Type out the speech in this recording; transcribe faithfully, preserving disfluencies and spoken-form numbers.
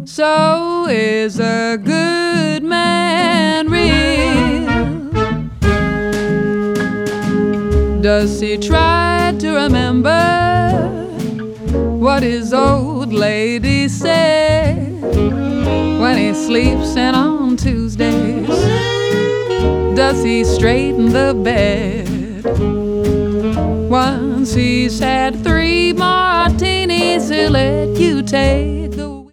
So is a good man real? Does he try to remember what his old lady said when he sleeps in on Tuesdays? Does he straighten the bed once he's had three martinis? He'll let you take